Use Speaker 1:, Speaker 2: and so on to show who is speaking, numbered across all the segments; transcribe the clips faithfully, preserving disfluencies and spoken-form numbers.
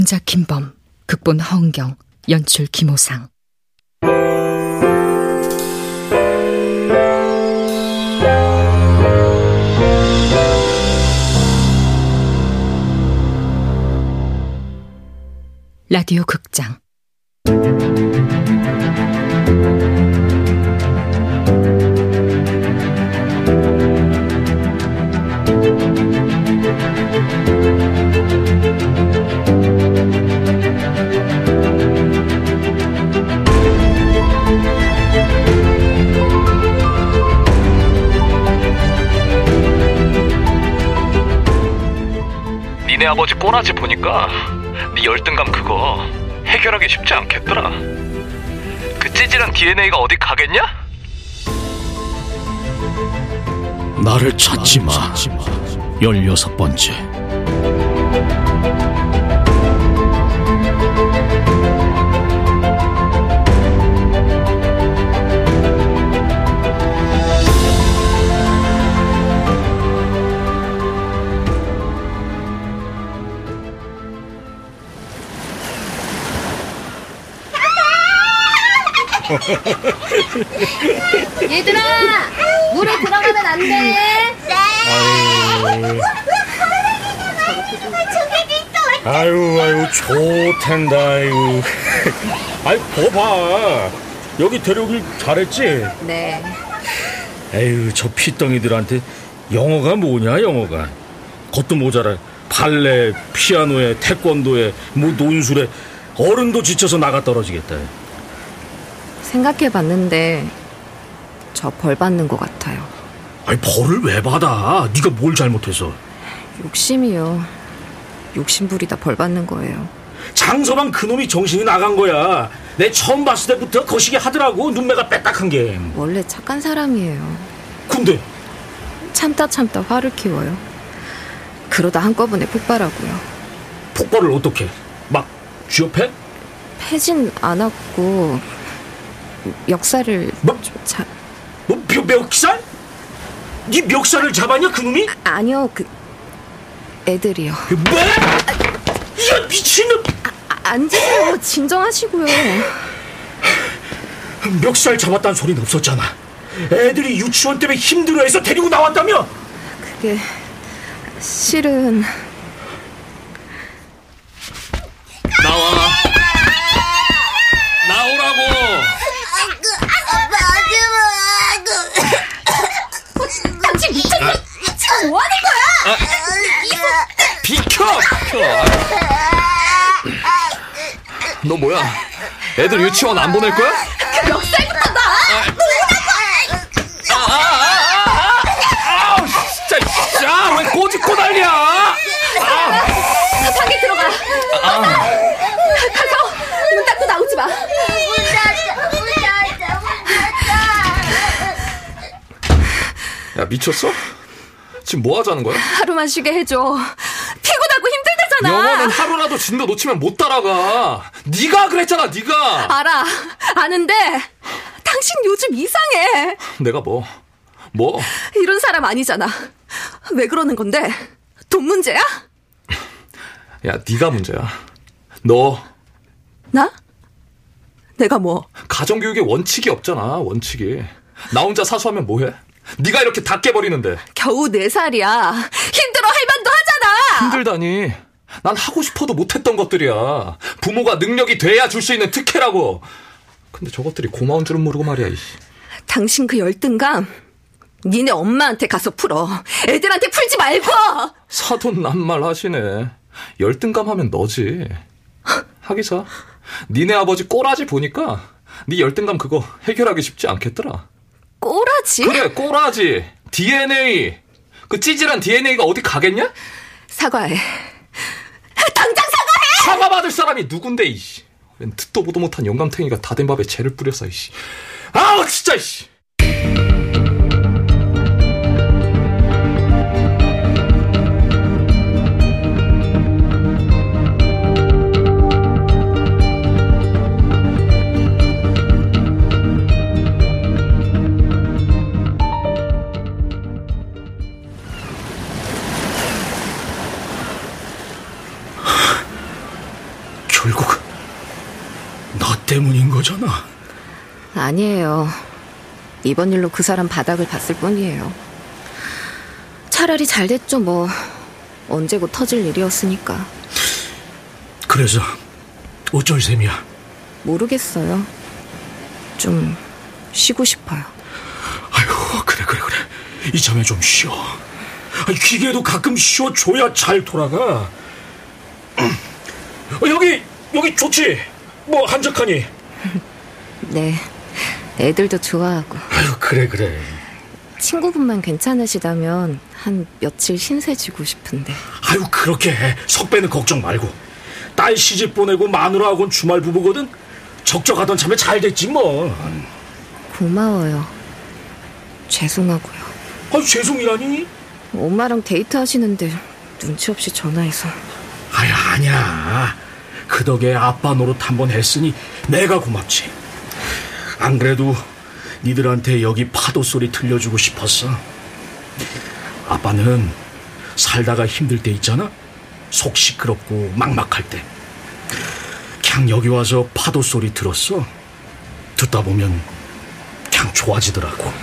Speaker 1: 작 김범, 극본 허은경, 연출 김호상. 라디오 극장
Speaker 2: 니네 아버지 꼬라지 보니까 네 열등감 그거 해결하기 쉽지 않겠더라. 그 찌질한 디엔에이가 어디 가겠냐?
Speaker 3: 나를 찾지 마. 열여섯 번째.
Speaker 4: 얘들아, 물에 들어가면 안 돼. 네.
Speaker 5: 아유, 아유, 좋텐다, 아유. 아유, 거봐. 여기 데려오길 잘했지?
Speaker 4: 네.
Speaker 5: 에휴, 저 피덩이들한테 영어가 뭐냐, 영어가. 것도 모자라. 발레, 피아노에, 태권도에, 뭐 논술에 어른도 지쳐서 나가 떨어지겠다.
Speaker 4: 생각해봤는데 저 벌 받는 것 같아요.
Speaker 5: 아니, 벌을 왜 받아? 네가 뭘 잘못해서?
Speaker 4: 욕심이요. 욕심 부리다 벌 받는 거예요.
Speaker 5: 장서방 그놈이 정신이 나간 거야. 내 처음 봤을 때부터 거시기 하더라고. 눈매가 빼딱한 게.
Speaker 4: 원래 착한 사람이에요.
Speaker 5: 근데?
Speaker 4: 참다 참다 화를 키워요. 그러다 한꺼번에 폭발하고요.
Speaker 5: 폭발을 어떻게? 막 쥐업해?
Speaker 4: 패진 않았고 멱살을
Speaker 5: 뭐?
Speaker 4: 자...
Speaker 5: 뭐 멱, 멱살? 네 멱살을 잡았냐 그놈이?
Speaker 4: 아, 아니요, 그 애들이요.
Speaker 5: 뭐? 야, 미친놈!
Speaker 4: 아, 앉으세요. 진정하시고요.
Speaker 5: 멱살 잡았다는 소리는 없었잖아. 애들이 유치원 때문에 힘들어해서 데리고 나왔다며?
Speaker 4: 그게 실은...
Speaker 3: 나와. 나오라고.
Speaker 4: 당신 미쳤어? 지금 뭐 하는 거야?
Speaker 3: 아, 비켜! 비켜! 너 뭐야? 애들 유치원 안 보낼 거야?
Speaker 4: 그 멱살부터 나!
Speaker 3: 아, 아, 아, 아, 아우, 진짜, 야, 왜 꼬집고 난리야? 아.
Speaker 4: 방에 들어가.
Speaker 3: 아.
Speaker 4: 가서 문 닫고 나오지 마.
Speaker 3: 야, 미쳤어? 지금 뭐 하자는 거야?
Speaker 4: 하루만 쉬게 해줘. 피곤하고 힘들다잖아.
Speaker 3: 영어는 하루라도 진도 놓치면 못 따라가. 네가 그랬잖아, 네가.
Speaker 4: 알아. 아는데 당신 요즘 이상해.
Speaker 3: 내가 뭐? 뭐?
Speaker 4: 이런 사람 아니잖아. 왜 그러는 건데? 돈 문제야?
Speaker 3: 야, 네가 문제야. 너.
Speaker 4: 나? 내가 뭐?
Speaker 3: 가정교육에 원칙이 없잖아, 원칙이. 나 혼자 사수하면 뭐해? 네가 이렇게 다 깨버리는데.
Speaker 4: 겨우 네 살이야. 힘들어 할 만도 하잖아.
Speaker 3: 힘들다니. 난 하고 싶어도 못했던 것들이야. 부모가 능력이 돼야 줄 수 있는 특혜라고. 근데 저것들이 고마운 줄은 모르고 말이야. 이씨.
Speaker 4: 당신 그 열등감 니네 엄마한테 가서 풀어. 애들한테 풀지 말고.
Speaker 3: 사돈 낱말 하시네. 열등감 하면 너지. 하기사 니네 아버지 꼬라지 보니까 네 열등감 그거 해결하기 쉽지 않겠더라.
Speaker 4: 꼬라지?
Speaker 3: 그래, 꼬라지. 디엔에이. 그 찌질한 디엔에이가 어디 가겠냐?
Speaker 4: 사과해. 당장 사과해!
Speaker 3: 사과받을 사람이 누군데, 이씨. 웬 듣도 보도 못한 영감탱이가 다 된 밥에 재를 뿌렸어, 이씨. 아우, 진짜, 이씨.
Speaker 5: 결국 나 때문인 거잖아.
Speaker 4: 아니에요. 이번 일로 그 사람 바닥을 봤을 뿐이에요. 차라리 잘 됐죠 뭐. 언제고 터질 일이었으니까.
Speaker 5: 그래서 어쩔 셈이야?
Speaker 4: 모르겠어요. 좀 쉬고 싶어요.
Speaker 5: 아이고, 그래 그래 그래. 이참에 좀 쉬어. 아니, 기계도 가끔 쉬어줘야 잘 돌아가. 어, 여기 여기 좋지? 뭐 한적하니?
Speaker 4: 네, 애들도 좋아하고.
Speaker 5: 아유, 그래 그래.
Speaker 4: 친구분만 괜찮으시다면 한 며칠 신세 지고 싶은데.
Speaker 5: 아유, 그렇게 해. 석배는 걱정 말고. 딸 시집 보내고 마누라하고는 주말 부부거든. 적적하던 참에 잘 됐지 뭐.
Speaker 4: 고마워요. 죄송하고요.
Speaker 5: 아유, 죄송이라니?
Speaker 4: 엄마랑 데이트하시는데 눈치 없이 전화해서.
Speaker 5: 아유, 아니야. 그 덕에 아빠 노릇 한번 했으니 내가 고맙지. 안 그래도 니들한테 여기 파도 소리 들려주고 싶었어. 아빠는 살다가 힘들 때 있잖아. 속 시끄럽고 막막할 때 그냥 여기 와서 파도 소리 들었어. 듣다 보면 그냥 좋아지더라고.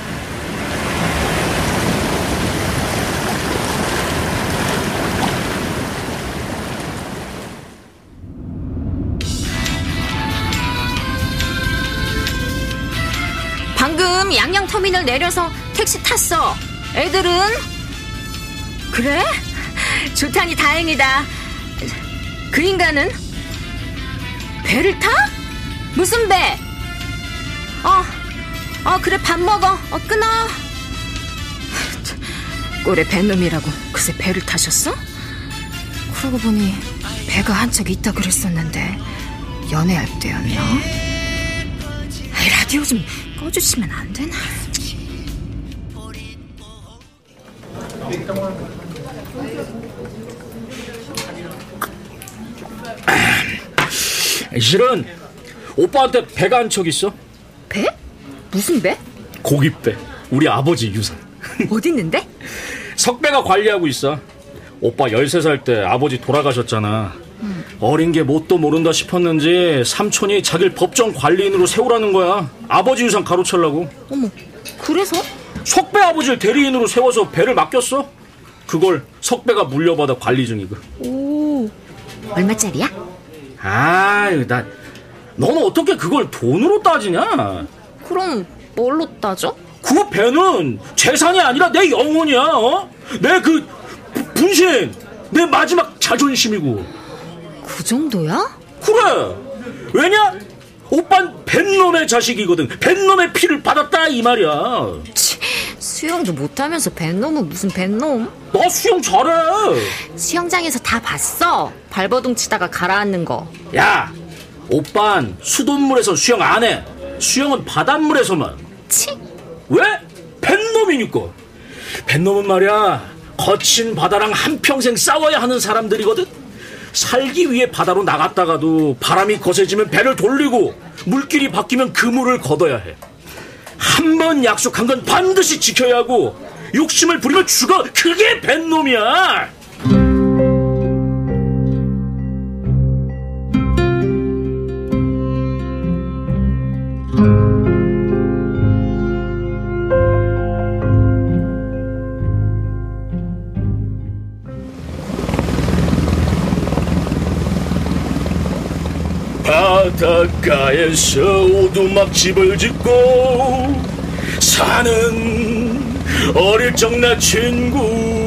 Speaker 4: 방금 양양터미널 내려서 택시 탔어. 애들은? 그래? 좋다니 다행이다. 그 인간은? 배를 타? 무슨 배? 어, 어 그래 밥 먹어. 어 끊어.
Speaker 1: 꼴에 배놈이라고 그새 배를 타셨어? 그러고 보니 배가 한 척 있다 그랬었는데 연애할 때였나? 아이, 라디오 좀 꺼주시면 안 되나?
Speaker 5: 실은 오빠한테 배가 한 척 있어.
Speaker 1: 배? 무슨 배?
Speaker 5: 고깃배. 우리 아버지 유산.
Speaker 1: 어디 있는데?
Speaker 5: 석배가 관리하고 있어. 오빠 열세 살 때 아버지 돌아가셨잖아. 음. 어린 게 뭣도 모른다 싶었는지 삼촌이 자기를 법정 관리인으로 세우라는 거야. 아버지 유산 가로채려고.
Speaker 1: 어머, 그래서?
Speaker 5: 석배 아버지를 대리인으로 세워서 배를 맡겼어. 그걸 석배가 물려받아 관리 중이고.
Speaker 1: 오, 얼마짜리야?
Speaker 5: 아유, 나 너는 어떻게 그걸 돈으로 따지냐?
Speaker 1: 그럼 뭘로 따져?
Speaker 5: 그 배는 재산이 아니라 내 영혼이야. 어? 내 그 분신, 내 마지막 자존심이고.
Speaker 1: 그 정도야?
Speaker 5: 그래. 왜냐? 오빤 뱃놈의 자식이거든. 뱃놈의 피를 받았다 이 말이야.
Speaker 1: 치, 수영도 못하면서 뱃놈은 무슨 뱃놈?
Speaker 5: 나 수영 잘해.
Speaker 1: 수영장에서 다 봤어. 발버둥 치다가 가라앉는 거.
Speaker 5: 야, 오빤 수돗물에서 수영 안 해. 수영은 바닷물에서만.
Speaker 1: 치?
Speaker 5: 왜? 뱃놈이니까. 뱃놈은 말이야, 거친 바다랑 한평생 싸워야 하는 사람들이거든. 살기 위해 바다로 나갔다가도 바람이 거세지면 배를 돌리고 물길이 바뀌면 그물을 걷어야 해. 한 번 약속한 건 반드시 지켜야 하고 욕심을 부리면 죽어. 그게 뱃놈이야. 바닷가에서 오두막집을 짓고 사는 어릴 적 나 친구,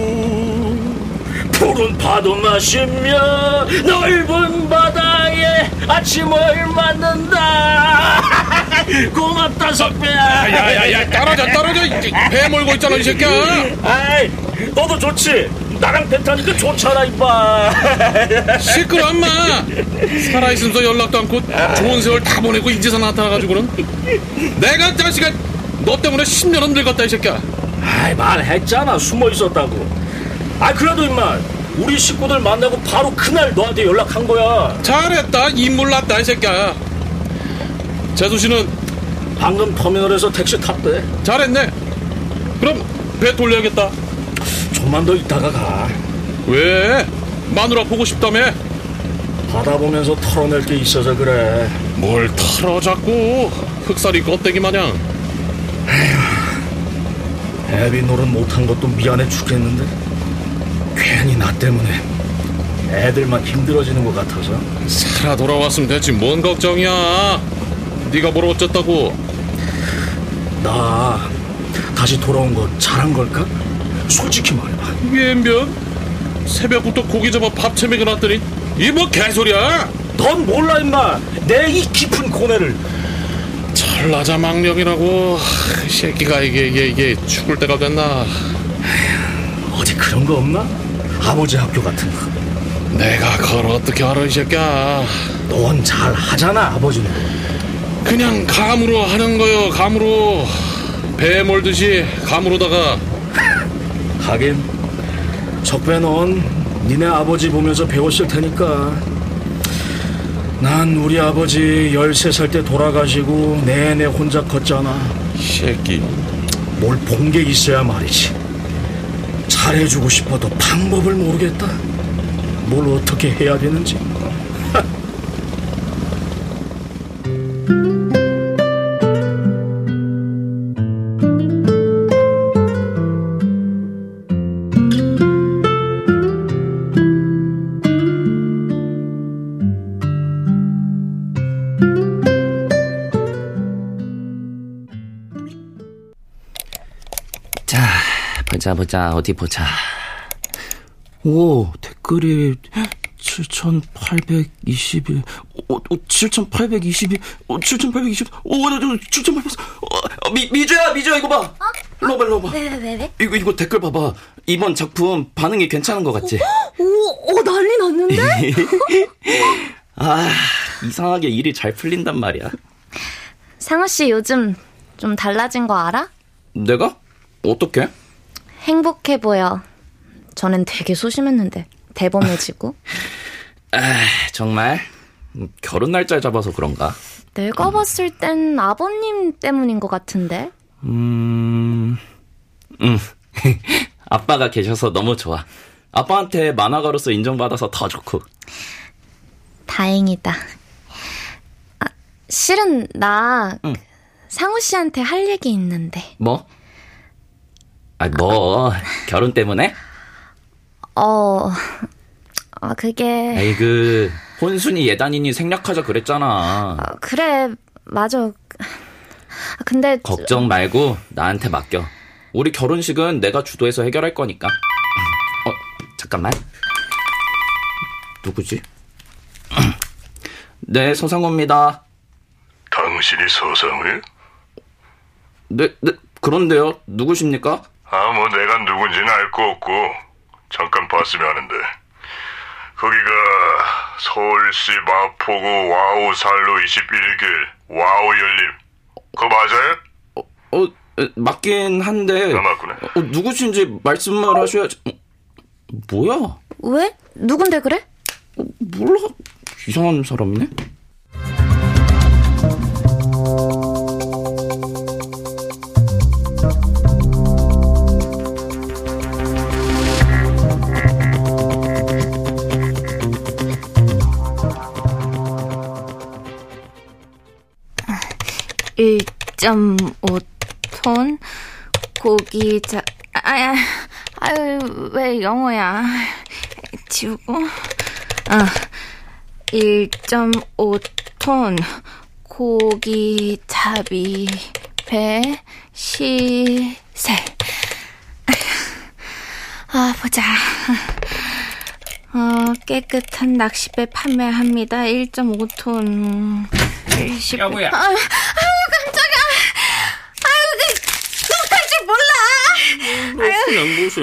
Speaker 5: 푸른 파도 마시며 넓은 바다에 아침을 맞는다. 고맙다 석배야.
Speaker 6: 야야야, 떨어져 떨어져. 배 몰고 있잖아 이 새끼야.
Speaker 5: 아이, 너도 좋지? 나랑 배 타니까 좋잖아 이봐.
Speaker 6: 시끄러 엄마. 살아있으면서 연락도 않고 좋은 세월 다 보내고 이제서 나타나가지고는. 내가 자식아 너 때문에 십 년은 늙었다 이 새끼야.
Speaker 5: 아이, 말했잖아 숨어 있었다고. 아, 그래도 임마 우리 식구들 만나고 바로 그날 너한테 연락한 거야.
Speaker 6: 잘했다. 인물 났다 이 새끼야. 재수씨는?
Speaker 5: 방금 터미널에서 택시 탔대.
Speaker 6: 잘했네. 그럼 배 돌려야겠다.
Speaker 5: 좀만 더 있다가 가.
Speaker 6: 왜? 마누라 보고 싶다며?
Speaker 5: 바다 보면서 털어낼 게 있어서 그래.
Speaker 6: 뭘 털어 자꾸 흑살이 껍데기 마냥.
Speaker 5: 애비 노릇 못한 것도 미안해 죽겠는데 괜히 나 때문에 애들만 힘들어지는 것 같아서.
Speaker 6: 살아 돌아왔으면 됐지 뭔 걱정이야. 네가 뭘 어쨌다고.
Speaker 5: 나 다시 돌아온 거 잘한 걸까? 솔직히 말해봐.
Speaker 6: 옌변 새벽부터 고기 잡아 밥 채먹여 놨더니 이 뭐 개소리야.
Speaker 5: 넌 몰라 임마 내 이 깊은 고뇌를.
Speaker 6: 천라자망령이라고 그 새끼가 이게 이게 이게 죽을 때가 됐나.
Speaker 5: 어디 그런 거 없나? 아버지 학교 같은 거.
Speaker 6: 내가 그걸 어떻게 알아 이 새끼야.
Speaker 5: 넌 잘 하잖아 아버지는.
Speaker 6: 그냥 감으로 하는 거요. 감으로 배 몰듯이 감으로다가.
Speaker 5: 하긴 석배 넌 니네 아버지 보면서 배웠을 테니까. 난 우리 아버지 열세 살 때 돌아가시고 내내 혼자 컸잖아.
Speaker 6: 새끼
Speaker 5: 뭘 본 게 있어야 말이지. 잘해주고 싶어도 방법을 모르겠다. 뭘 어떻게 해야 되는지.
Speaker 7: 보자 보자 어디 보자. 오 댓글이 칠천팔백이십일. 오, 칠천팔백이십일. 오, 칠천팔백이십. 오, 칠천팔백. 어, 미, 미주야 미주야 이거 봐. 어? 일로 와봐 일로 와봐.
Speaker 4: 왜, 왜, 왜?
Speaker 7: 이거 이거 댓글 봐봐. 이번 작품 반응이 괜찮은 것 같지?
Speaker 4: 오, 오, 오 난리 났는데?
Speaker 7: 아 이상하게 일이 잘 풀린단 말이야.
Speaker 8: 상우씨 요즘 좀 달라진 거 알아?
Speaker 7: 내가? 어떻게?
Speaker 8: 행복해 보여. 저는 되게 소심했는데 대범해지고.
Speaker 7: 아, 정말? 결혼 날짜 잡아서 그런가?
Speaker 8: 내가 봤을 땐 아버님 때문인 것 같은데.
Speaker 7: 음... 음. 아빠가 계셔서 너무 좋아. 아빠한테 만화가로서 인정받아서 더 좋고.
Speaker 8: 다행이다. 아, 실은 나
Speaker 7: 응.
Speaker 8: 상우 씨한테 할 얘기 있는데.
Speaker 7: 뭐? 아, 뭐 결혼 때문에?
Speaker 8: 어... 아, 그게...
Speaker 7: 에이, 그 혼순이 예단이니 생략하자 그랬잖아.
Speaker 8: 아, 그래, 맞아. 아, 근데...
Speaker 7: 걱정 말고 나한테 맡겨. 우리 결혼식은 내가 주도해서 해결할 거니까. 어, 잠깐만. 누구지? 네, 서상호입니다.
Speaker 9: 당신이 서상우예요?
Speaker 7: 네, 네, 그런데요. 누구십니까?
Speaker 9: 아, 뭐 내가 누군지는 알 거 없고 잠깐 봤으면 하는데 거기가 서울시 마포구 와우 살로 이십일 길 와우 열림 그거 맞아요?
Speaker 7: 어, 어 맞긴 한데.
Speaker 9: 아, 맞구나.
Speaker 7: 어, 누구신지 말씀을 하셔야지. 어, 뭐야?
Speaker 8: 왜? 누군데 그래?
Speaker 7: 어, 몰라. 이상한 사람이네.
Speaker 1: 일 점 오 톤 고기 자... 아야, 아유, 왜 영어야. 지우고. 아, 일 점 오 톤 고기 잡이 배 시세. 아, 보자. 어, 깨끗한 낚시배 판매합니다. 일 점 오 톤. 일십...
Speaker 10: 여보야.
Speaker 1: 아, 아유, 깜짝이야. 아유, 너 탈 줄 몰라.
Speaker 10: 뭐, 그냥 무슨.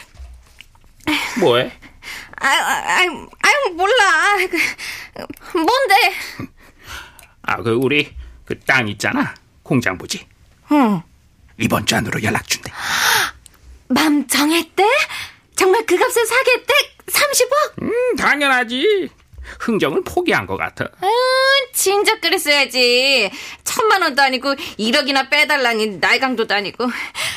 Speaker 10: 뭐해?
Speaker 1: 아유, 아유, 아유, 몰라. 그, 뭔데?
Speaker 10: 아, 그, 우리, 그 땅 있잖아. 공장 부지.
Speaker 1: 응.
Speaker 10: 이번 주 안으로 연락 준대.
Speaker 1: 맘 정했대? 정말 그 값에 사겠대? 삼십억?
Speaker 10: 음, 당연하지. 흥정을 포기한 것 같아.
Speaker 1: 아유, 진작 그랬어야지. 천만 원도 아니고 일억이나 빼달라니 날강도도 아니고.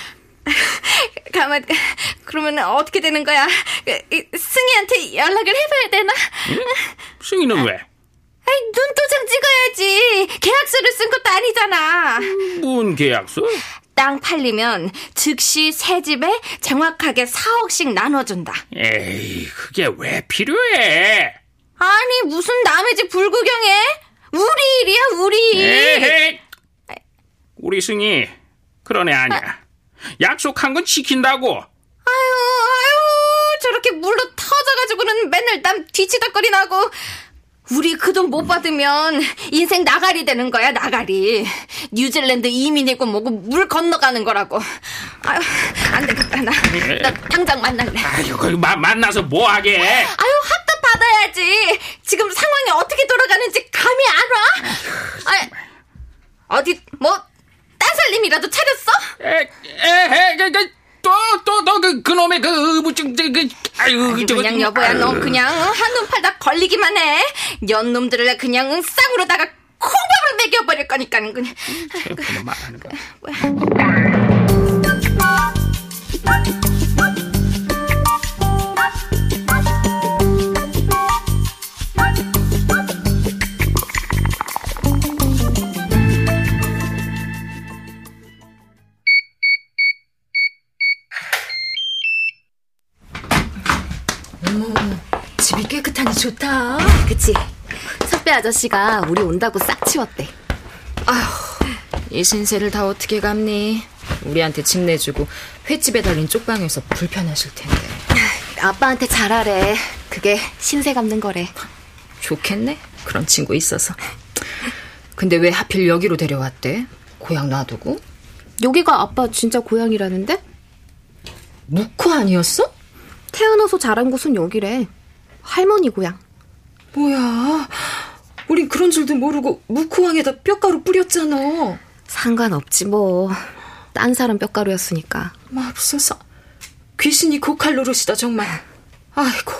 Speaker 1: 가만, 그러면 어떻게 되는 거야? 승희한테 연락을 해봐야 되나?
Speaker 10: 응? 승희는 왜?
Speaker 4: 아이, 눈도장 찍어야지. 계약서를 쓴 것도 아니잖아.
Speaker 10: 뭔 계약서?
Speaker 4: 땅 팔리면 즉시 새 집에 정확하게 사억씩 나눠준다.
Speaker 10: 에이, 그게 왜 필요해?
Speaker 4: 아니, 무슨 남의 집 불구경해? 우리 일이야, 우리.
Speaker 10: 에헤이. 우리 승희 그런 애 아니야. 아. 약속한 건 지킨다고.
Speaker 4: 아유, 아유, 저렇게 물로 터져가지고는 맨날 남 뒤치다거리 나고. 우리 그 돈 못 받으면 인생 나가리 되는 거야, 나가리. 뉴질랜드 이민이고 뭐고 물 건너가는 거라고. 아유, 안 되겠다. 나, 나 당장 만날래.
Speaker 10: 아유, 거기 마, 만나서 뭐 하게?
Speaker 4: 아유, 학도 받아야지. 지금 상황이 어떻게 돌아가는지 감이 안 와? 아유, 어디 뭐 딴 살림이라도 차렸어?
Speaker 10: 에, 에, 에, 또, 또, 또, 그, 그놈의 그, 의무증, 그, 아유,
Speaker 4: 아니, 그냥 여보야, 너 그냥 한눈 팔다 걸리기만 해. 년놈들을 그냥 쌍으로다가 콩밥을 먹여버릴 거니까, 그냥.
Speaker 10: 그냥 말하는 거.
Speaker 1: 집이 깨끗하니 좋다.
Speaker 4: 그치? 석배 아저씨가 우리 온다고 싹 치웠대.
Speaker 1: 아휴, 이 신세를 다 어떻게 갚니? 우리한테 집 내주고 횟집에 달린 쪽방에서 불편하실 텐데.
Speaker 4: 아빠한테 잘하래. 그게 신세 갚는 거래.
Speaker 1: 좋겠네, 그런 친구 있어서. 근데 왜 하필 여기로 데려왔대? 고향 놔두고?
Speaker 4: 여기가 아빠 진짜 고향이라는데?
Speaker 1: 묵호 아니었어?
Speaker 4: 태어나서 자란 곳은 여기래. 할머니 고향.
Speaker 1: 뭐야, 우린 그런 줄도 모르고 묵호왕에다 뼈가루 뿌렸잖아.
Speaker 4: 상관없지 뭐. 딴 사람 뼈가루였으니까.
Speaker 1: 맙소사, 귀신이 고칼로르시다 정말. 아이고.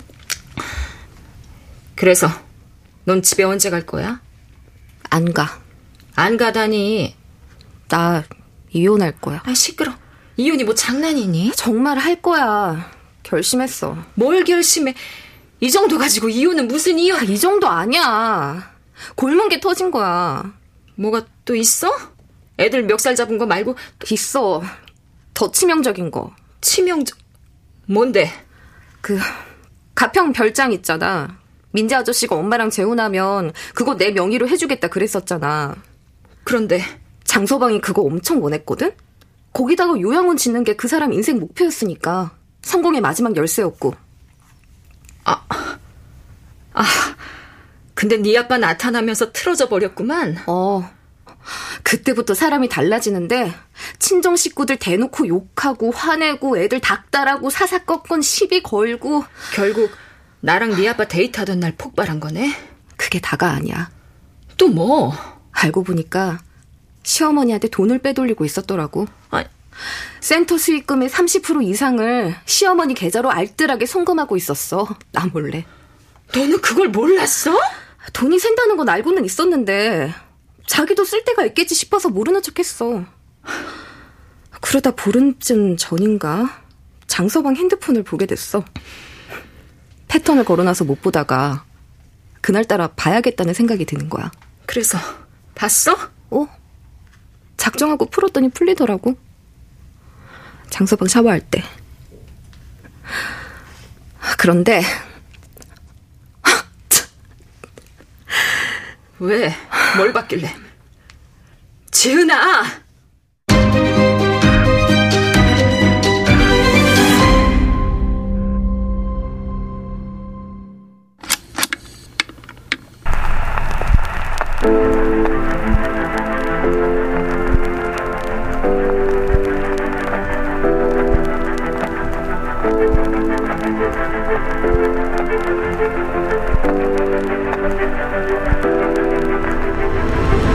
Speaker 1: 그래서 넌 집에 언제 갈 거야?
Speaker 4: 안 가.
Speaker 1: 안 가다니.
Speaker 4: 나 이혼할 거야.
Speaker 1: 아, 시끄러. 이혼이 뭐 장난이니?
Speaker 4: 정말 할 거야. 결심했어.
Speaker 1: 뭘 결심해? 이 정도 가지고 이혼은 무슨 이혼?
Speaker 4: 아, 이 정도 아니야. 골문 게 터진 거야.
Speaker 1: 뭐가 또 있어? 애들 멱살 잡은 거 말고?
Speaker 4: 있어. 더 치명적인 거.
Speaker 1: 치명적... 뭔데?
Speaker 4: 그 가평 별장 있잖아. 민재 아저씨가 엄마랑 재혼하면 그거 내 명의로 해주겠다 그랬었잖아.
Speaker 1: 그런데
Speaker 4: 장서방이 그거 엄청 원했거든? 거기다가 요양원 짓는 게 그 사람 인생 목표였으니까. 성공의 마지막 열쇠였고.
Speaker 1: 아, 아, 근데 네 아빠 나타나면서 틀어져 버렸구만.
Speaker 4: 어, 그때부터 사람이 달라지는데 친정 식구들 대놓고 욕하고 화내고 애들 닥달하고 사사건건 시비 걸고.
Speaker 1: 결국 나랑 네 아빠 데이트하던 날 폭발한 거네?
Speaker 4: 그게 다가 아니야.
Speaker 1: 또 뭐?
Speaker 4: 알고 보니까 시어머니한테 돈을 빼돌리고 있었더라고.
Speaker 1: 아니,
Speaker 4: 센터 수익금의 삼십 퍼센트 이상을 시어머니 계좌로 알뜰하게 송금하고 있었어. 나 몰래.
Speaker 1: 너는 그걸 몰랐어?
Speaker 4: 돈이 샌다는 건 알고는 있었는데 자기도 쓸 데가 있겠지 싶어서 모르는 척했어. 그러다 보름쯤 전인가 장서방 핸드폰을 보게 됐어. 패턴을 걸어놔서 못 보다가 그날따라 봐야겠다는 생각이 드는 거야.
Speaker 1: 그래서 봤어?
Speaker 4: 어? 작정하고 풀었더니 풀리더라고. 장서방 샤워할 때. 그런데
Speaker 1: 왜? 뭘 봤길래? 지은아!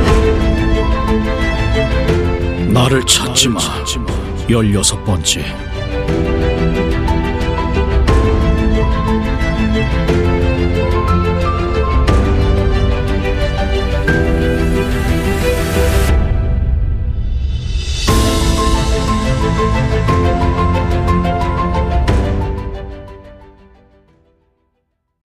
Speaker 5: 나를 찾지 마. 열여섯 번째.